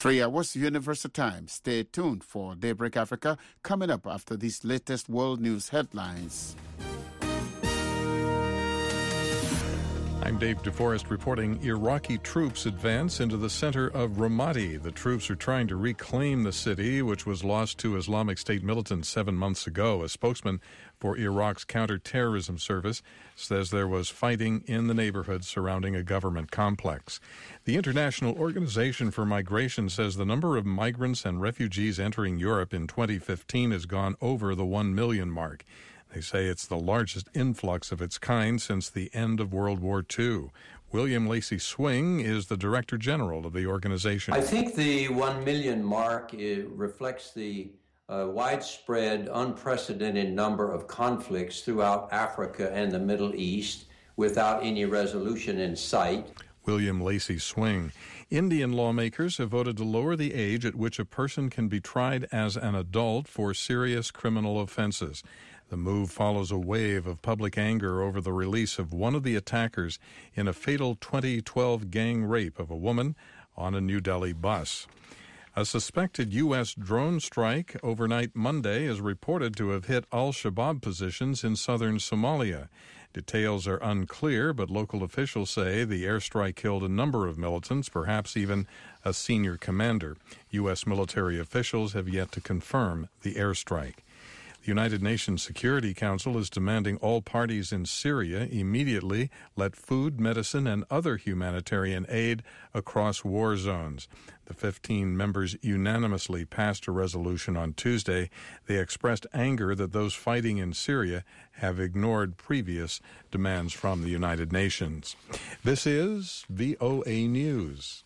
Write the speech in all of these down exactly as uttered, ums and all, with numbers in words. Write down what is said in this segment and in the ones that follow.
Three hours Universal Time. Stay tuned for Daybreak Africa coming up after these latest world news headlines. I'm Dave DeForest reporting Iraqi troops advance into the center of Ramadi. The troops are trying to reclaim the city, which was lost to Islamic State militants seven months ago. A spokesman for Iraq's counterterrorism service says there was fighting in the neighborhood surrounding a government complex. The International Organization for Migration says the number of migrants and refugees entering Europe in twenty fifteen has gone over the one million mark. They say it's the largest influx of its kind since the end of World War Two. William Lacey Swing is the Director General of the organization. I think the one million mark reflects the uh, widespread, unprecedented number of conflicts throughout Africa and the Middle East without any resolution in sight. William Lacey Swing. Indian lawmakers have voted to lower the age at which a person can be tried as an adult for serious criminal offenses. The move follows a wave of public anger over the release of one of the attackers in a fatal twenty twelve gang rape of a woman on a New Delhi bus. A suspected U S drone strike overnight Monday is reported to have hit al-Shabaab positions in southern Somalia. Details are unclear, but local officials say the airstrike killed a number of militants, perhaps even a senior commander. U S military officials have yet to confirm the airstrike. The United Nations Security Council is demanding all parties in Syria immediately let food, medicine, and other humanitarian aid across war zones. The fifteen members unanimously passed a resolution on Tuesday. They expressed anger that those fighting in Syria have ignored previous demands from the United Nations. This is V O A News.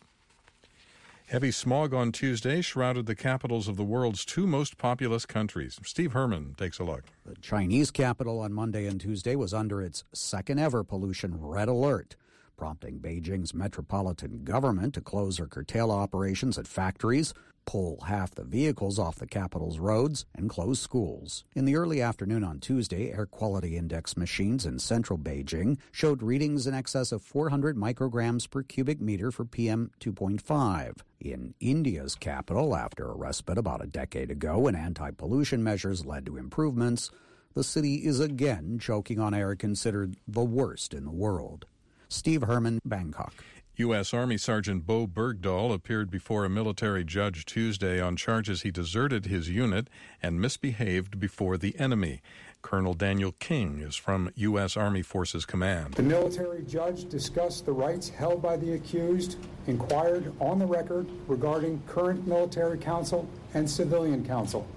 Heavy smog on Tuesday shrouded the capitals of the world's two most populous countries. Steve Herman takes a look. The Chinese capital on Monday and Tuesday was under its second-ever pollution red alert, prompting Beijing's metropolitan government to close or curtail operations at factories, pull half the vehicles off the capital's roads, and close schools. In the early afternoon on Tuesday, air quality index machines in central Beijing showed readings in excess of four hundred micrograms per cubic meter for P M two point five. In India's capital, after a respite about a decade ago when anti-pollution measures led to improvements, the city is again choking on air considered the worst in the world. Steve Herman, Bangkok. U S. Army Sergeant Bo Bergdahl appeared before a military judge Tuesday on charges he deserted his unit and misbehaved before the enemy. Colonel Daniel King is from U S. Army Forces Command. The military judge discussed the rights held by the accused, inquired on the record regarding current military counsel and civilian counsel.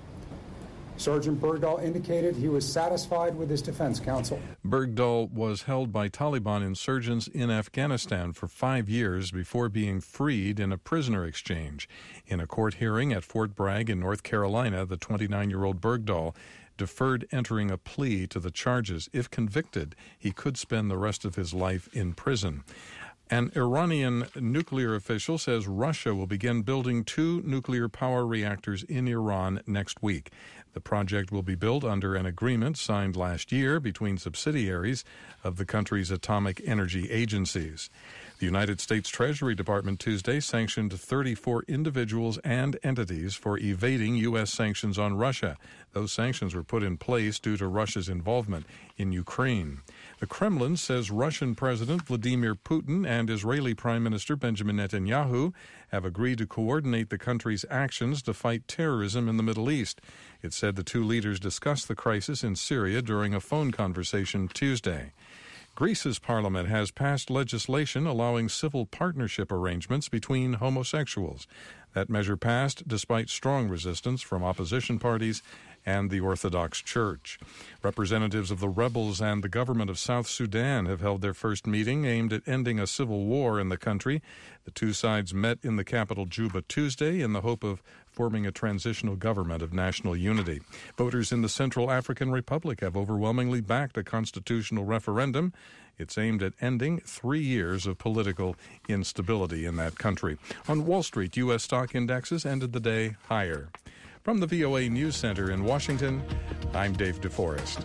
Sergeant Bergdahl indicated he was satisfied with his defense counsel. Bergdahl was held by Taliban insurgents in Afghanistan for five years before being freed in a prisoner exchange. In a court hearing at Fort Bragg in North Carolina, the twenty-nine-year-old Bergdahl deferred entering a plea to the charges. If convicted, he could spend the rest of his life in prison. An Iranian nuclear official says Russia will begin building two nuclear power reactors in Iran next week. The project will be built under an agreement signed last year between subsidiaries of the country's atomic energy agencies. The United States Treasury Department Tuesday sanctioned thirty-four individuals and entities for evading U S sanctions on Russia. Those sanctions were put in place due to Russia's involvement in Ukraine. The Kremlin says Russian President Vladimir Putin and Israeli Prime Minister Benjamin Netanyahu have agreed to coordinate the country's actions to fight terrorism in the Middle East. It said the two leaders discussed the crisis in Syria during a phone conversation Tuesday. Greece's parliament has passed legislation allowing civil partnership arrangements between homosexuals. That measure passed despite strong resistance from opposition parties and the Orthodox Church. Representatives of the rebels and the government of South Sudan have held their first meeting aimed at ending a civil war in the country. The two sides met in the capital Juba Tuesday in the hope of forming a transitional government of national unity. Voters in the Central African Republic have overwhelmingly backed a constitutional referendum. It's aimed at ending three years of political instability in that country. On Wall Street, U S stock indexes ended the day higher. From the V O A News Center in Washington, I'm Dave DeForest.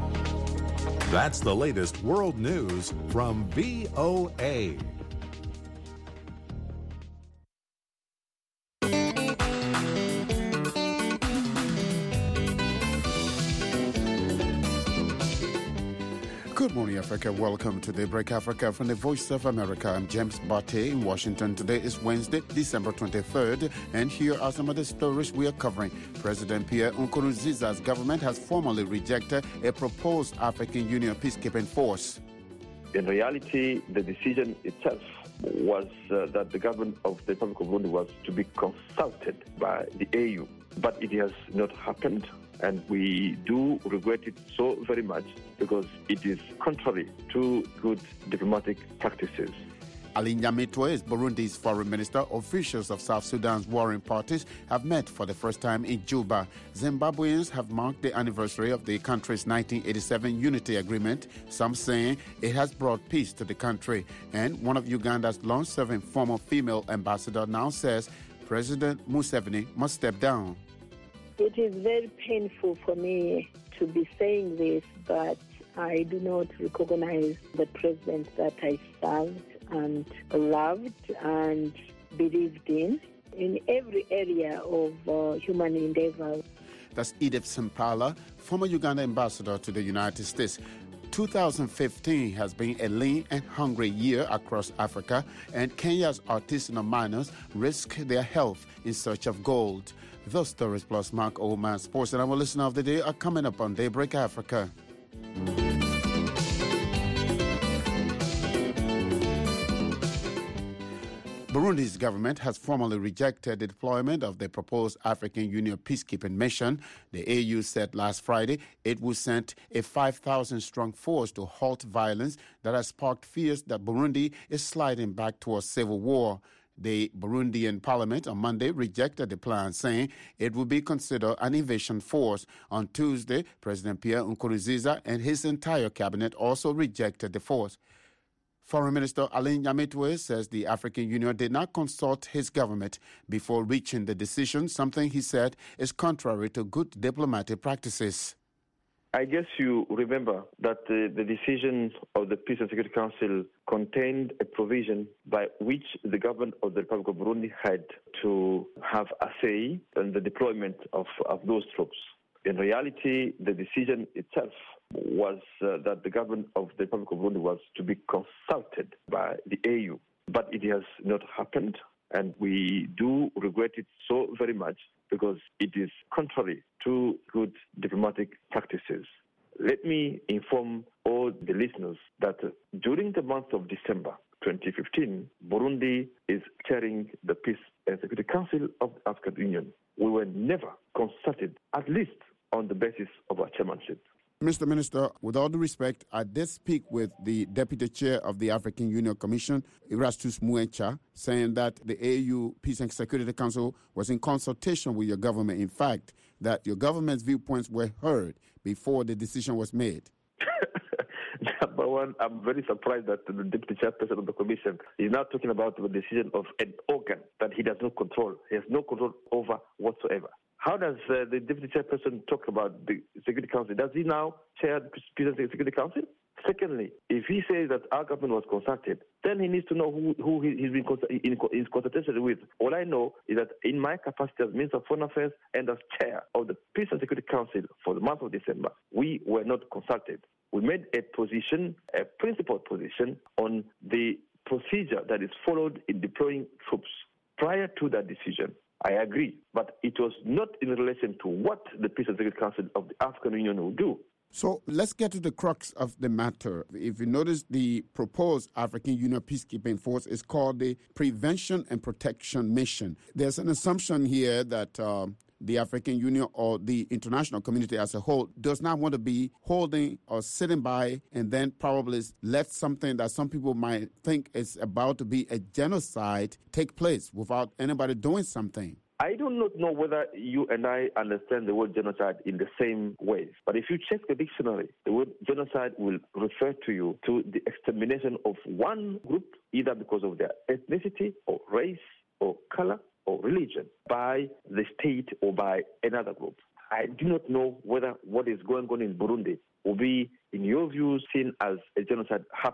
That's the latest world news from V O A. Good morning, Africa. Welcome to Daybreak Africa from the Voice of America. I'm James Barté in Washington. Today is Wednesday, December twenty-third, and here are some of the stories we are covering. President Pierre Nkurunziza's government has formally rejected a proposed African Union peacekeeping force. In reality, the decision itself was uh, that the government of the Republic of Burundi was to be consulted by the A U, but it has not happened. And we do regret it so very much because it is contrary to good diplomatic practices. Alain Nyamitwe is Burundi's foreign minister. Officials of South Sudan's warring parties have met for the first time in Juba. Zimbabweans have marked the anniversary of the country's nineteen eighty-seven unity agreement, some saying it has brought peace to the country. And one of Uganda's long-serving former female ambassador now says President Museveni must step down. It is very painful for me to be saying this, but I do not recognize the president that I served and loved and believed in, in every area of uh, human endeavor. That's Edith Sampala, former Uganda ambassador to the United States. two thousand fifteen has been a lean and hungry year across Africa, and Kenya's artisanal miners risk their health in search of gold. Those stories plus Mark Oman Sports and our listener of the day are coming up on Daybreak Africa. Burundi's government has formally rejected the deployment of the proposed African Union peacekeeping mission. The A U said last Friday it would send a five thousand strong force to halt violence that has sparked fears that Burundi is sliding back towards civil war. The Burundian parliament on Monday rejected the plan, saying it would be considered an invasion force. On Tuesday, President Pierre Nkurunziza and his entire cabinet also rejected the force. Foreign Minister Alain Nyamitwe says the African Union did not consult his government before reaching the decision, something he said is contrary to good diplomatic practices. I guess you remember that uh, the decision of the Peace and Security Council contained a provision by which the government of the Republic of Burundi had to have a say in the deployment of, of those troops. In reality, the decision itself was uh, that the government of the Republic of Burundi was to be consulted by the A U, but it has not happened, and we do regret it so very much because it is contrary to good diplomatic practices. Let me inform all the listeners that uh, during the month of December twenty fifteen, Burundi is chairing the Peace and Security Council of the African Union. We were never consulted, at least on the basis of our chairmanship. Mister Minister, with all due respect, I did speak with the Deputy Chair of the African Union Commission, Erastus Muencha, saying that the A U Peace and Security Council was in consultation with your government. In fact, that your government's viewpoints were heard before the decision was made. Number one, I'm very surprised that the Deputy Chairperson of the Commission is now talking about the decision of an organ that he does not control. He has no control over whatsoever. How does uh, the Deputy Chairperson talk about the Security Council? Does he now chair the Peace and Security Council? Secondly, if he says that our government was consulted, then he needs to know who, who he's been in, in consultation with. All I know is that in my capacity as Minister of Foreign Affairs and as chair of the Peace and Security Council for the month of December, we were not consulted. We made a position, a principled position, on the procedure that is followed in deploying troops. Prior to that decision, I agree, but it was not in relation to what the Peace and Security Council of the African Union will do. So let's get to the crux of the matter. If you notice, the proposed African Union peacekeeping force is called the Prevention and Protection Mission. There's an assumption here that uh, the African Union or the international community as a whole does not want to be holding or sitting by and then probably let something that some people might think is about to be a genocide take place without anybody doing something. I do not know whether you and I understand the word genocide in the same ways. But if you check the dictionary, the word genocide will refer to you to the extermination of one group, either because of their ethnicity or race or color or religion, by the state or by another group. I do not know whether what is going on in Burundi will be, in your view, seen as a genocide happening.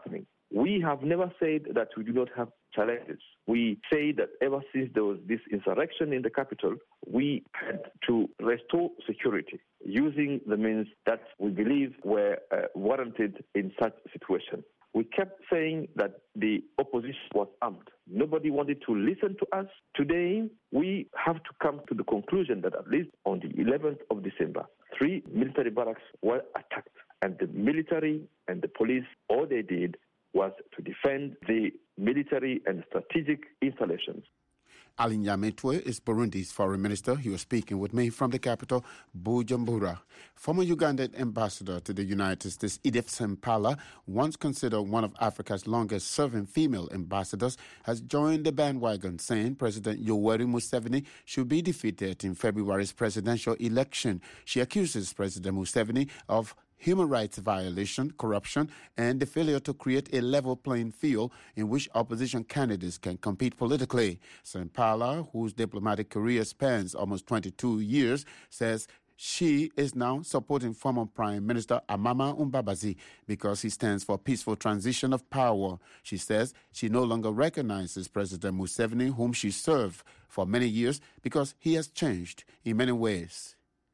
We have never said that we do not have challenges. We say that ever since there was this insurrection in the capital, we had to restore security using the means that we believe were uh, warranted in such a situation. We kept saying that the opposition was armed. Nobody wanted to listen to us. Today, we have to come to the conclusion that at least on the eleventh of December, three military barracks were attacked. And the military and the police, all they did was to defend the military and strategic installations. Alain Nyamitwe is Burundi's foreign minister. He was speaking with me from the capital, Bujumbura. Former Ugandan ambassador to the United States, Edith Sempala, once considered one of Africa's longest-serving female ambassadors, has joined the bandwagon, saying President Yoweri Museveni should be defeated in February's presidential election. She accuses President Museveni of human rights violation, corruption, and the failure to create a level playing field in which opposition candidates can compete politically. Sempala, whose diplomatic career spans almost twenty-two years, says she is now supporting former Prime Minister Amama Mbabazi because he stands for peaceful transition of power. She says she no longer recognizes President Museveni, whom she served for many years, because he has changed in many ways.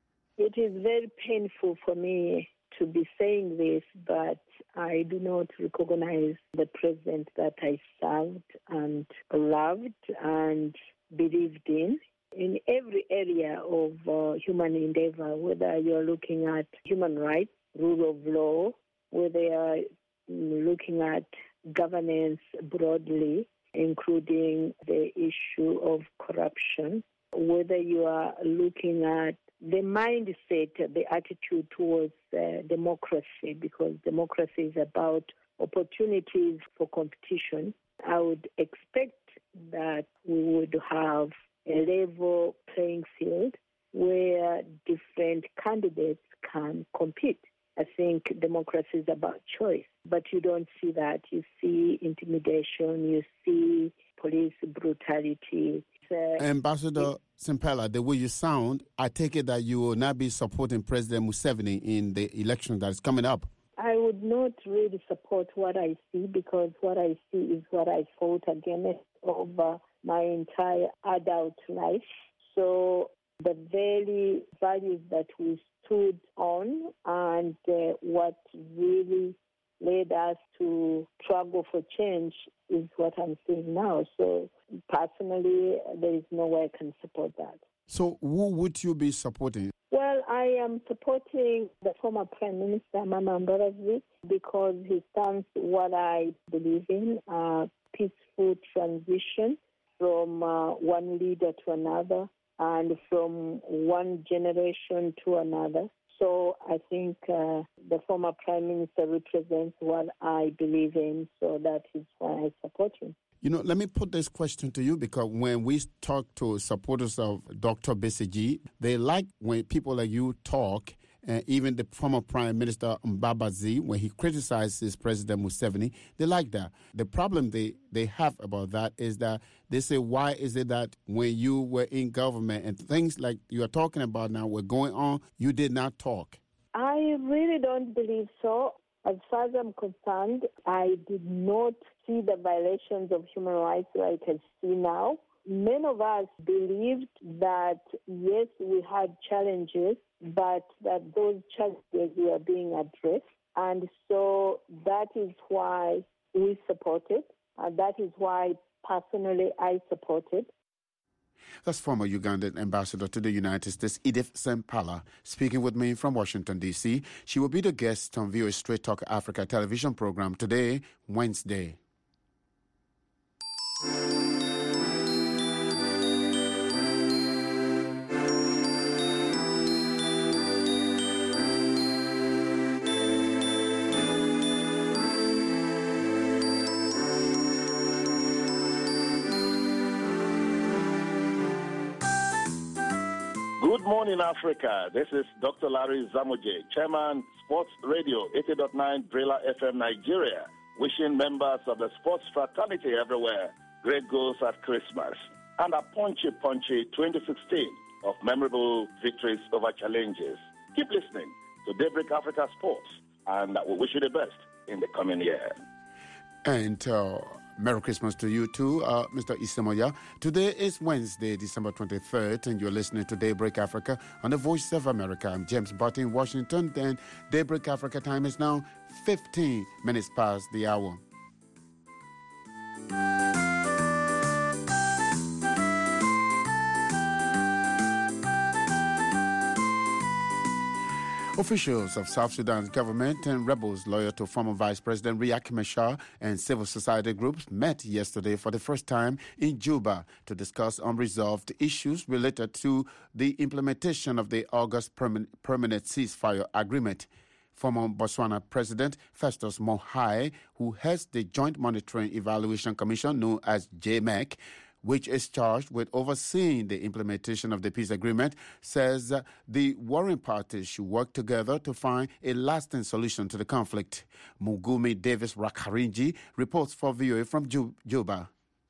It is very painful for me to be saying this, but I do not recognize the president that I served and loved and believed in. In every area of uh, human endeavor, whether you're looking at human rights, rule of law, whether you're looking at governance broadly, including the issue of corruption, whether you are looking at the mindset, the attitude towards uh, democracy, because democracy is about opportunities for competition, I would expect that we would have a level playing field where different candidates can compete. I think democracy is about choice, but you don't see that. You see intimidation, you see police brutality. Uh, Ambassador Sempala, the way you sound, I take it that you will not be supporting President Museveni in the election that is coming up. I would not really support what I see, because what I see is what I fought against over my entire adult life. So the very values that we stood on and uh, what really led us to struggle for change is what I'm seeing now. So personally, there is no way I can support that. So who would you be supporting? Well, I am supporting the former Prime Minister, Amama Mbabazi, because he stands what I believe in, a peaceful transition from uh, one leader to another and from one generation to another. So I think uh, the former Prime Minister represents what I believe in, so that is why I support him. You know, let me put this question to you, because when we talk to supporters of Doctor Besigye, they like when people like you talk, and uh, even the former Prime Minister Mbabazi, when he criticizes President Museveni, they like that. The problem they, they have about that is that they say, why is it that when you were in government and things like you are talking about now were going on, you did not talk? I really don't believe so. As far as I'm concerned, I did not see the violations of human rights like I see now. Many of us believed that, yes, we had challenges, but that those challenges were being addressed. And so that is why we supported, and that is why personally I supported. That's former Ugandan ambassador to the United States, Edith Sempala, speaking with me from Washington, D C. She will be the guest on V O A Straight Talk Africa television program today, Wednesday. Good morning, Africa. This is Doctor Larry Zamoje, Chairman, Sports Radio, eighty point nine Brela F M Nigeria, wishing members of the sports fraternity everywhere great goals at Christmas and a punchy, punchy twenty sixteen of memorable victories over challenges. Keep listening to Daybreak Africa Sports, and we wish you the best in the coming year. And uh, Merry Christmas to you too, uh, Mister Isamoya. Today is Wednesday, December twenty-third, and you're listening to Daybreak Africa on the Voice of America. I'm James Butt in Washington. Then Daybreak Africa time is now fifteen minutes past the hour. Officials of South Sudan's government and rebels loyal to former Vice President Riek Machar and civil society groups met yesterday for the first time in Juba to discuss unresolved issues related to the implementation of the August permanent, permanent ceasefire agreement. Former Botswana President Festus Mogae, who heads the Joint Monitoring Evaluation Commission known as J M E C, which is charged with overseeing the implementation of the peace agreement, says uh, the warring parties should work together to find a lasting solution to the conflict. Mugumi Davis Rakarinji reports for V O A from Juba.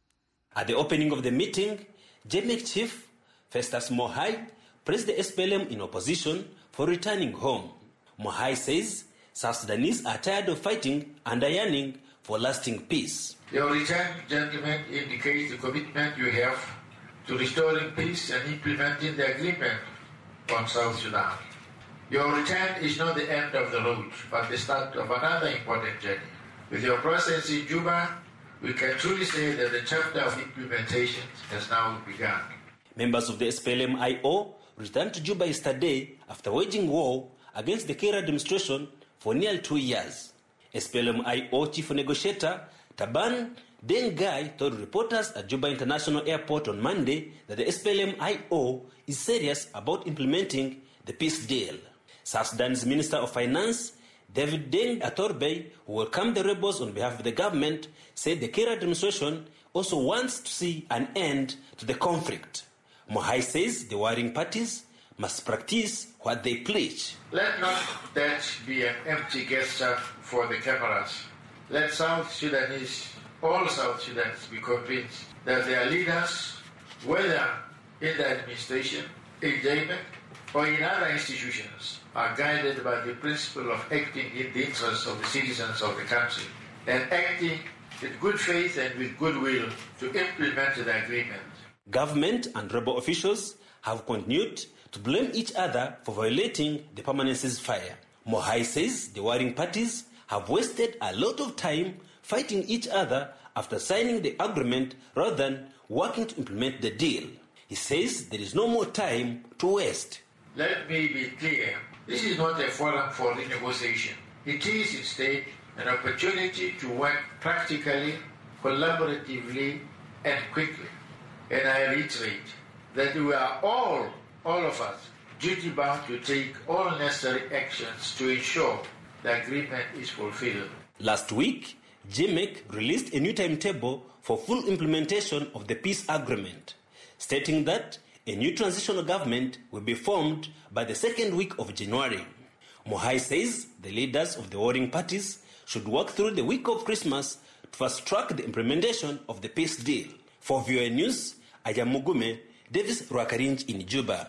At the opening of the meeting, J M E C chief Festus Mogae praised the S P L M in opposition for returning home. Mogae says South Sudanese are tired of fighting and are yearning for lasting peace. Your return, gentlemen, indicates the commitment you have to restoring peace and implementing the agreement on South Sudan. Your return is not the end of the road, but the start of another important journey. With your presence in Juba, we can truly say that the chapter of implementation has now begun. Members of the S P L M I O returned to Juba yesterday after waging war against the Kir administration for nearly two years. S P L M I O chief negotiator Taban Dengai told reporters at Juba International Airport on Monday that the S P L M I O is serious about implementing the peace deal. South Sudan's Minister of Finance, David Deng Atorbe, who welcomed the rebels on behalf of the government, said the Kir administration also wants to see an end to the conflict. Mogae says the warring parties must practice what they preach. Let not that be an empty gesture for the cameras. Let South Sudanese, all South Sudanese, be convinced that their leaders, whether in the administration, in J M E C, or in other institutions, are guided by the principle of acting in the interests of the citizens of the country and acting in good faith and with goodwill to implement the agreement. Government and rebel officials have continued to blame each other for violating the permanent ceasefire. Mogae says the warring parties have wasted a lot of time fighting each other after signing the agreement rather than working to implement the deal. He says there is no more time to waste. Let me be clear. This is not a forum for renegotiation. It is instead an opportunity to work practically, collaboratively, and quickly. And I reiterate that we are all, all of us, duty-bound to take all necessary actions to ensure the agreement is fulfilled. Last week, J M E C released a new timetable for full implementation of the peace agreement, stating that a new transitional government will be formed by the second week of January. Mogae says the leaders of the warring parties should work through the week of Christmas to fast-track the implementation of the peace deal. For V O A News, I am Mugume Davis Rwakarinj in Juba.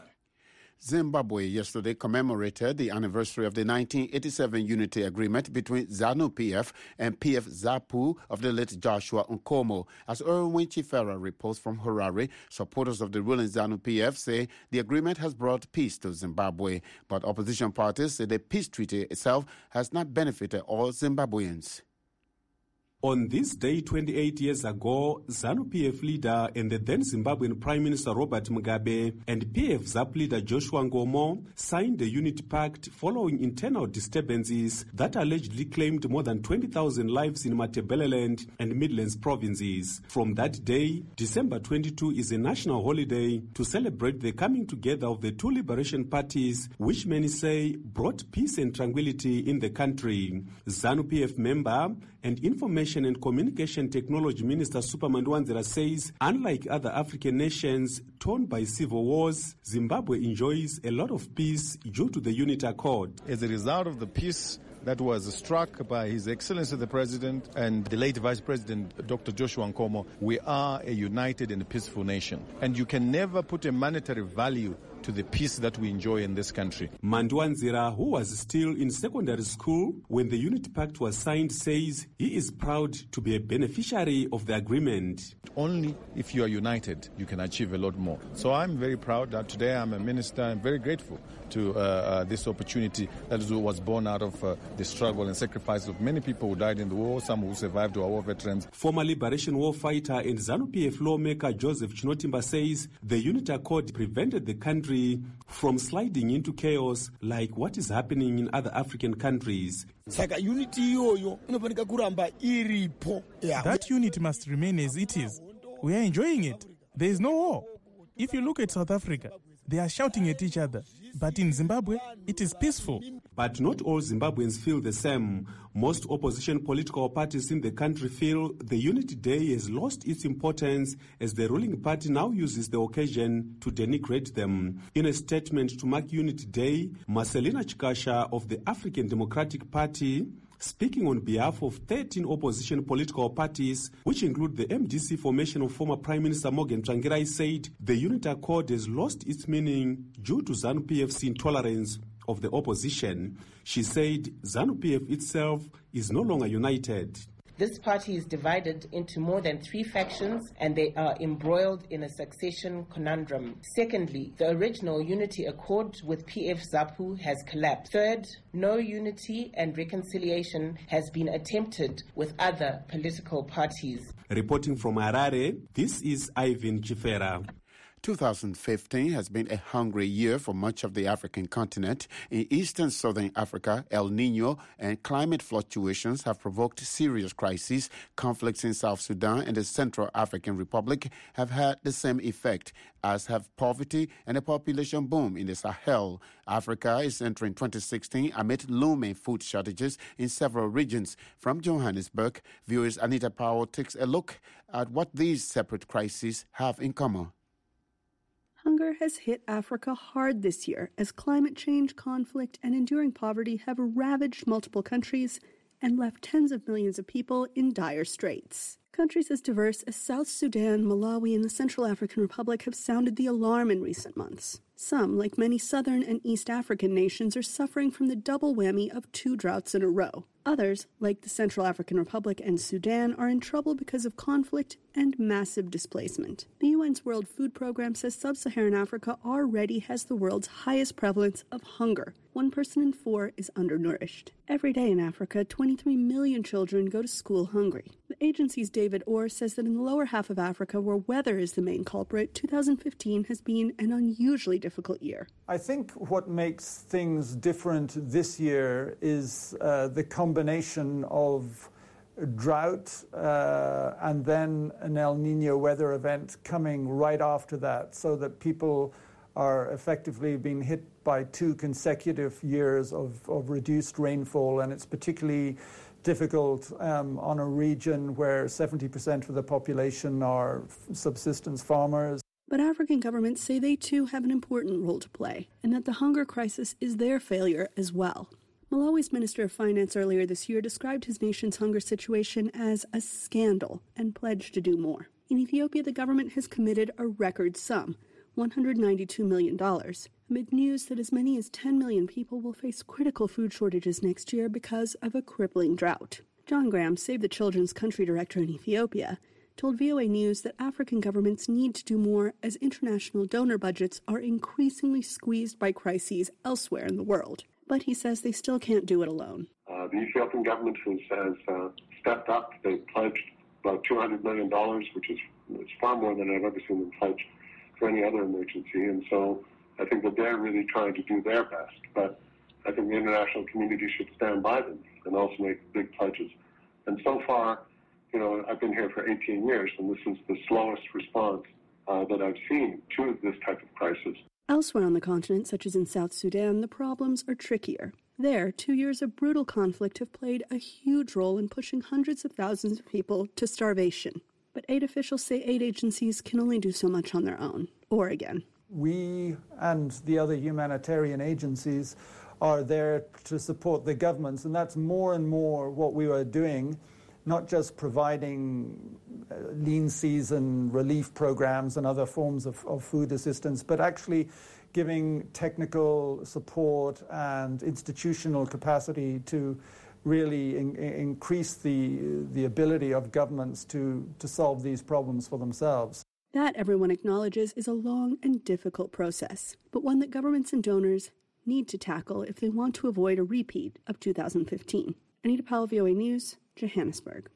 Zimbabwe yesterday commemorated the anniversary of the nineteen eighty-seven unity agreement between ZANU-P F and P F ZAPU of the late Joshua Nkomo. As Erwin Chifera reports from Harare, supporters of the ruling ZANU-P F say the agreement has brought peace to Zimbabwe, but opposition parties say the peace treaty itself has not benefited all Zimbabweans. On this day twenty-eight years ago, ZANU-P F leader and the then Zimbabwean Prime Minister Robert Mugabe and P F ZAP leader Joshua Nkomo signed the Unity Pact following internal disturbances that allegedly claimed more than twenty thousand lives in Matabeleland and Midlands provinces. From that day, December twenty-second is a national holiday to celebrate the coming together of the two liberation parties, which many say brought peace and tranquility in the country. ZANU-P F member and Information and Communication Technology Minister Superman Wanzera says, unlike other African nations torn by civil wars, Zimbabwe enjoys a lot of peace due to the Unity Accord. As a result of the peace that was struck by His Excellency the President and the late Vice President Doctor Joshua Nkomo, we are a united and peaceful nation. And you can never put a monetary value to the peace that we enjoy in this country. Mandwanzira, who was still in secondary school when the Unity Pact was signed, says he is proud to be a beneficiary of the agreement. Only if you are united, you can achieve a lot more. So I'm very proud that today I'm a minister. I'm very grateful to uh, uh, this opportunity that was born out of uh, the struggle and sacrifice of many people who died in the war, some who survived, our war veterans. Former Liberation War fighter and ZANU-P F lawmaker Joseph Chinotimba says the Unity Accord prevented the country from sliding into chaos like what is happening in other African countries. That unity must remain as it is. We are enjoying it. There is no war. If you look at South Africa, they are shouting at each other. But in Zimbabwe, it is peaceful. But not all Zimbabweans feel the same. Most opposition political parties in the country feel the Unity Day has lost its importance as the ruling party now uses the occasion to denigrate them. In a statement to mark Unity Day, Marcelina Chikasha of the African Democratic Party, speaking on behalf of thirteen opposition political parties, which include the M D C formation of former Prime Minister Morgan Tsvangirai, said the Unity Accord has lost its meaning due to ZANU-P F's intolerance of the opposition. She said ZANU-P F itself is no longer united. This party is divided into more than three factions and they are embroiled in a succession conundrum. Secondly, the original Unity Accord with P F ZAPU has collapsed. Third, no unity and reconciliation has been attempted with other political parties. Reporting from Harare, this is Ivan Chifera. two thousand fifteen has been a hungry year for much of the African continent. In eastern southern Africa, El Nino and climate fluctuations have provoked serious crises. Conflicts in South Sudan and the Central African Republic have had the same effect, as have poverty and a population boom in the Sahel. Africa is entering twenty sixteen amid looming food shortages in several regions. From Johannesburg, viewers Anita Powell takes a look at what these separate crises have in common. Hunger has hit Africa hard this year as climate change, conflict, and enduring poverty have ravaged multiple countries and left tens of millions of people in dire straits. Countries as diverse as South Sudan, Malawi, and the Central African Republic have sounded the alarm in recent months. Some, like many southern and East African nations, are suffering from the double whammy of two droughts in a row. Others, like the Central African Republic and Sudan, are in trouble because of conflict and massive displacement. The U N's World Food Programme says sub-Saharan Africa already has the world's highest prevalence of hunger. One person in four is undernourished. Every day in Africa, twenty-three million children go to school hungry. The agency's David Orr says that in the lower half of Africa, where weather is the main culprit, two thousand fifteen has been an unusually difficult year. I think what makes things different this year is uh, the combination of drought uh, and then an El Nino weather event coming right after that, so that people are effectively being hit by two consecutive years of, of reduced rainfall, and it's particularly difficult um, on a region where seventy percent of the population are subsistence farmers. But African governments say they too have an important role to play, and that the hunger crisis is their failure as well. Malawi's Minister of Finance earlier this year described his nation's hunger situation as a scandal and pledged to do more. In Ethiopia, the government has committed a record sum, one hundred ninety-two million dollars, amid news that as many as ten million people will face critical food shortages next year because of a crippling drought. John Graham, Save the Children's country director in Ethiopia, told V O A News that African governments need to do more as international donor budgets are increasingly squeezed by crises elsewhere in the world. But he says they still can't do it alone. Uh, the Ethiopian government has, has uh, stepped up. They've pledged about two hundred million dollars, which is it's far more than I've ever seen them pledge for any other emergency. And so I think that they're really trying to do their best. But I think the international community should stand by them and also make big pledges. And so far, you know, I've been here for eighteen years, and this is the slowest response uh, that I've seen to this type of crisis. Elsewhere on the continent, such as in South Sudan, the problems are trickier. There, two years of brutal conflict have played a huge role in pushing hundreds of thousands of people to starvation. But aid officials say aid agencies can only do so much on their own, or again. We and the other humanitarian agencies are there to support the governments, and that's more and more what we are doing. not just providing uh, lean season relief programs and other forms of, of food assistance, but actually giving technical support and institutional capacity to really in, in increase the, the ability of governments to, to solve these problems for themselves. That, everyone acknowledges, is a long and difficult process, but one that governments and donors need to tackle if they want to avoid a repeat of two thousand fifteen. Anita Powell, V O A News, Johannesburg.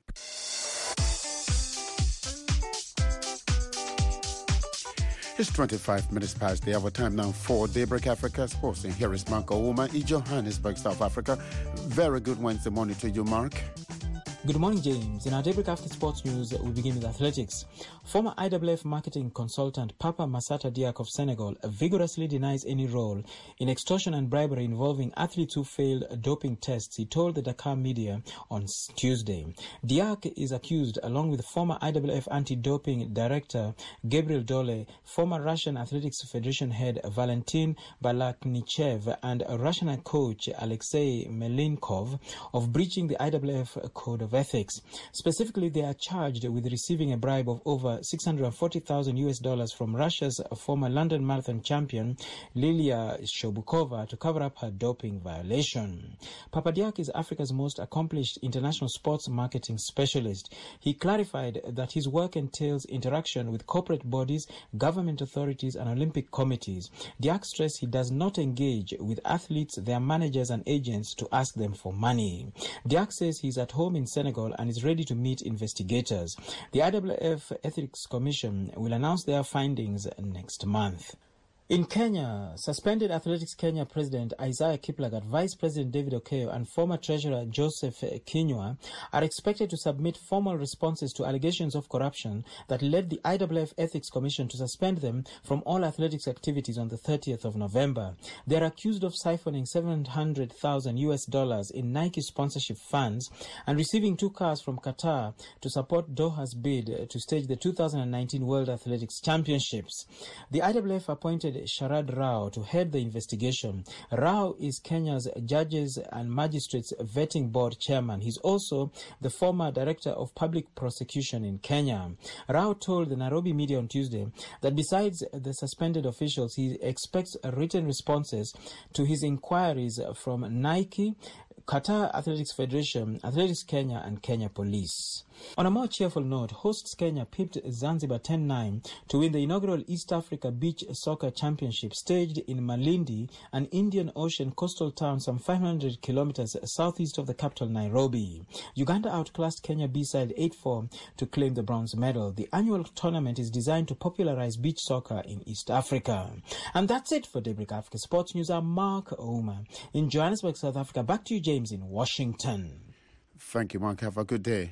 It's twenty-five minutes past the hour. Time now for Daybreak Africa Sports. And here is Mark Ouma in Johannesburg, South Africa. Very good Wednesday morning to you, Mark. Good morning, James. In our Daybreak Africa Sports News, we begin with athletics. Former I W F marketing consultant Papa Massata Diak of Senegal vigorously denies any role in extortion and bribery involving athletes who failed doping tests, he told the Dakar media on Tuesday. Diak is accused, along with former I W F anti-doping director Gabriel Dole, former Russian Athletics Federation head Valentin Balaknichev, and Russian coach Alexei Melinkov, of breaching the I W F code of ethics. Specifically, they are charged with receiving a bribe of over six hundred forty thousand U S dollars from Russia's former London Marathon champion Lilia Shobukova to cover up her doping violation. Papadiak is Africa's most accomplished international sports marketing specialist. He clarified that his work entails interaction with corporate bodies, government authorities, and Olympic committees. Diak stressed he does not engage with athletes, their managers, and agents to ask them for money. Diak says he's at home in Senegal and is ready to meet investigators. The I W F Ethics Commission will announce their findings next month. In Kenya, suspended Athletics Kenya President Isaiah Kiplagat, Vice President David Okeyo, and former Treasurer Joseph Kinyua are expected to submit formal responses to allegations of corruption that led the I W F Ethics Commission to suspend them from all athletics activities on the thirtieth of November. They are accused of siphoning seven hundred thousand U S dollars in Nike sponsorship funds and receiving two cars from Qatar to support Doha's bid to stage the two thousand nineteen World Athletics Championships. The I W F appointed Sharad Rao to head the investigation. Rao is Kenya's Judges and Magistrates Vetting Board chairman. He's also the former director of public prosecution in Kenya. Rao told the Nairobi media on Tuesday that besides the suspended officials, he expects written responses to his inquiries from Nike, Qatar Athletics Federation, Athletics Kenya, and Kenya Police. On a more cheerful note, hosts Kenya pipped Zanzibar ten nine to win the inaugural East Africa Beach Soccer Championship staged in Malindi, an Indian Ocean coastal town some five hundred kilometers southeast of the capital Nairobi. Uganda outclassed Kenya B-side eight four to claim the bronze medal. The annual tournament is designed to popularize beach soccer in East Africa. And that's it for Daybreak Africa Sports News. I'm Mark Ouma in Johannesburg, South Africa. Back to you, James, in Washington. Thank you, Mark. Have a good day.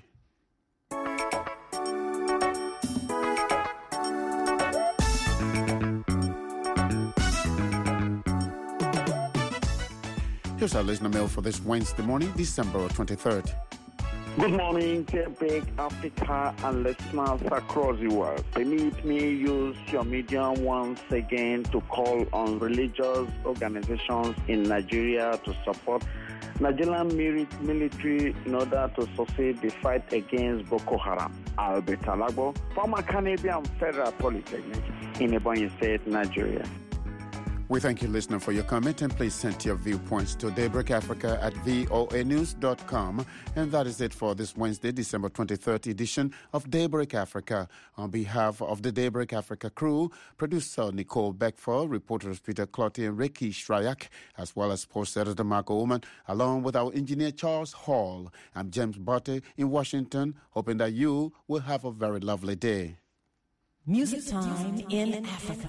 Here's our listener mail for this Wednesday morning, December twenty-third. Good morning, Daybreak Africa and listeners across the world. Permit me use your medium once again to call on religious organizations in Nigeria to support Nigerian military in order to succeed the fight against Boko Haram. Albert Alagbo, former Canadian Federal Polytechnic in Ebonyi State, Nigeria. We thank you, listener, for your comment, and please send your viewpoints to Daybreak Africa at voa news dot com. And that is it for this Wednesday, December twenty-third edition of Daybreak Africa. On behalf of the Daybreak Africa crew, producer Nicole Beckford, reporters Peter Clotty and Ricky Shryak, as well as sports editor Mark Oman, along with our engineer Charles Hall. I'm James Botte in Washington, hoping that you will have a very lovely day. Music time in Africa.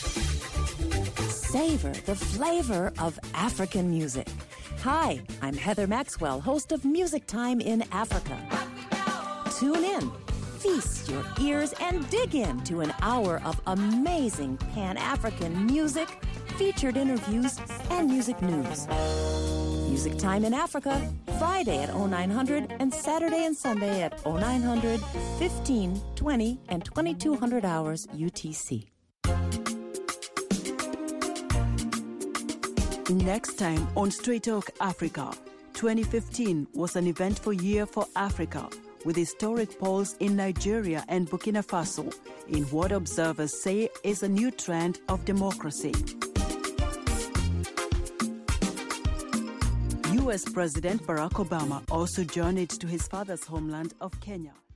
Savor the flavor of African music. Hi, I'm Heather Maxwell, host of Music Time in Africa. Tune in, feast your ears, and dig into an hour of amazing Pan-African music, featured interviews, and music news. Music Time in Africa, Friday at oh nine hundred and Saturday and Sunday at oh nine hundred, fifteen, twenty, and twenty-two hundred hours U T C. Next time on Straight Talk Africa, twenty fifteen was an eventful year for Africa, with historic polls in Nigeria and Burkina Faso in what observers say is a new trend of democracy. U S President Barack Obama also journeyed to his father's homeland of Kenya.